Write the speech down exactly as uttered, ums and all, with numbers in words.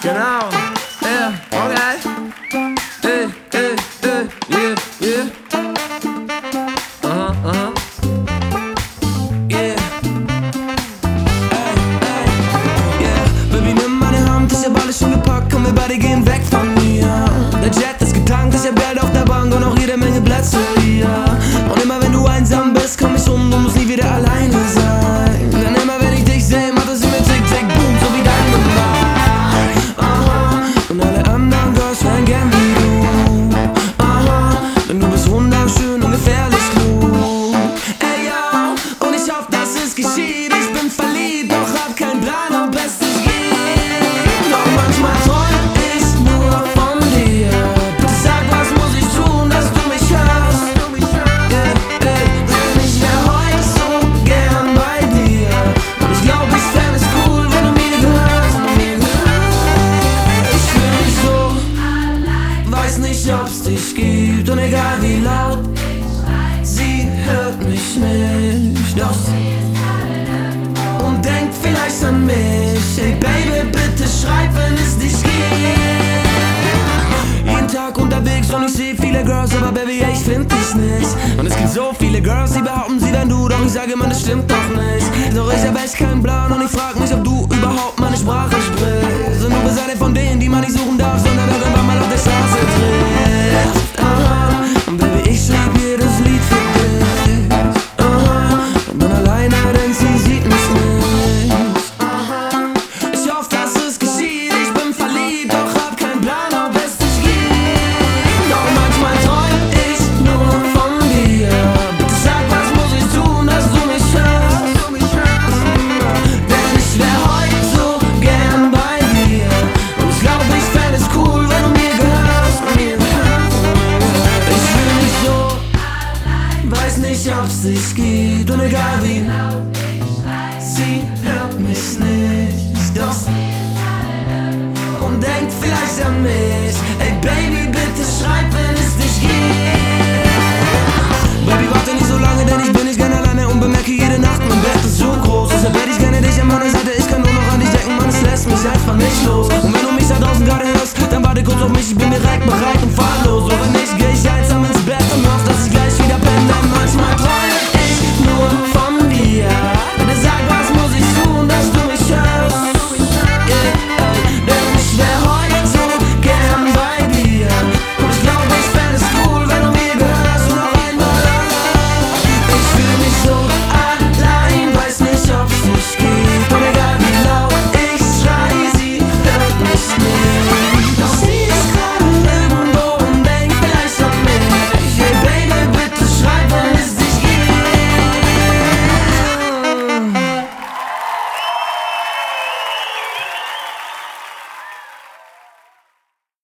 Genau, ja, okay. Ey, ey, ey, yeah, yeah. Aha, aha. Yeah. Ey, ey, yeah. Baby, nimm meine Hand, ich hab alles schon gepackt, komm, wir beide gehen weg von mir. Der Jet ist getankt, ich hab Geld auf der Bank und auch jede Menge Plätze hier. Und immer wenn du einsam bist, komm ich um, du musst nie wieder alleine sein. Denn immer wenn ich dich seh, macht es immer tick, tick, boom, so wie dein Nummer. Aha, und alle anderen Girls wären gern wie du. Aha, denn du bist wunderschön und gefährlich klug. Ey, yo, und ich hoffe, dass es geschieht. Ich bin verliebt, doch hab keinen Plan, ob es dich gibt. Doch manchmal träum ich nur von dir. Bitte sag, was muss ich tun, dass du mich hörst? Yeah, yeah, denn ich wär heute so gern bei dir. Und ich glaub, ich fänd es cool, wenn du mir gehörst. Ich fühl mich so, weiß nicht, ob's dich gibt. Und egal wie laut sie hört mich nicht, doch und denkt vielleicht an mich. Hey Baby, bitte schreib, wenn es dich gibt. Jeden Tag unterwegs und ich seh viele Girls, aber Baby, ich find dich nicht. Und es gibt so viele Girls, die behaupten, sie wären du, doch ich sage, man, das stimmt doch nicht. Doch ich hab echt keinen Plan und ich frag mich, ob du überhaupt meine Sprache sprichst. Und du bist eine von denen, die man nicht suchen darf, sondern irgendwann mal auf der Straße trifft. Aha, und Baby, ich schreib mir das Lied für dich. Aha, und bin alleine, denn sie sieht mich nicht. Aha, ich hoffe, dass es geschieht. Ich bin verliebt, doch hab keinen Plan, ob es dich gibt. Doch manchmal träum ich nur von dir. Bitte sag, was muss ich tun, dass du mich hörst? Denn ich wär heute so gern bei dir. Und ich glaub, ich fänd es cool, wenn du mir gehörst. Ich fühl mich so, weiß nicht, ob's dich gibt. Und egal wie, sie hört mich nicht. Doch und denkt vielleicht an mich. Ey Baby, bitte schreib, wenn es dich gibt. Baby, warte nicht so lange, denn ich bin nicht gern alleine und bemerke